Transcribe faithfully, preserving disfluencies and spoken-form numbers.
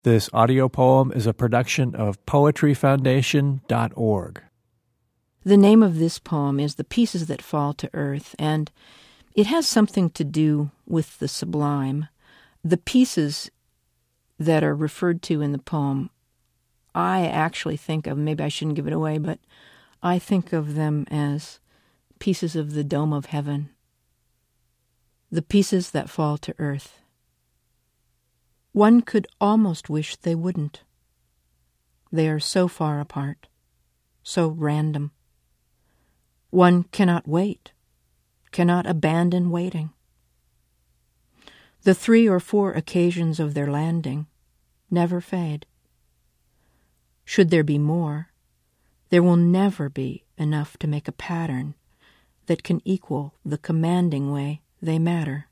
This audio poem is a production of poetry foundation dot org. The name of this poem is The Pieces That Fall to Earth, and it has something to do with the sublime. The pieces that are referred to in the poem, I actually think of, maybe I shouldn't give it away, but I think of them as pieces of the dome of heaven. The pieces that fall to earth. One could almost wish they wouldn't. They are so far apart, so random. One cannot wait, cannot abandon waiting. The three or four occasions of their landing never fade. Should there be more, there will never be enough to make a pattern that can equal the commanding way they matter.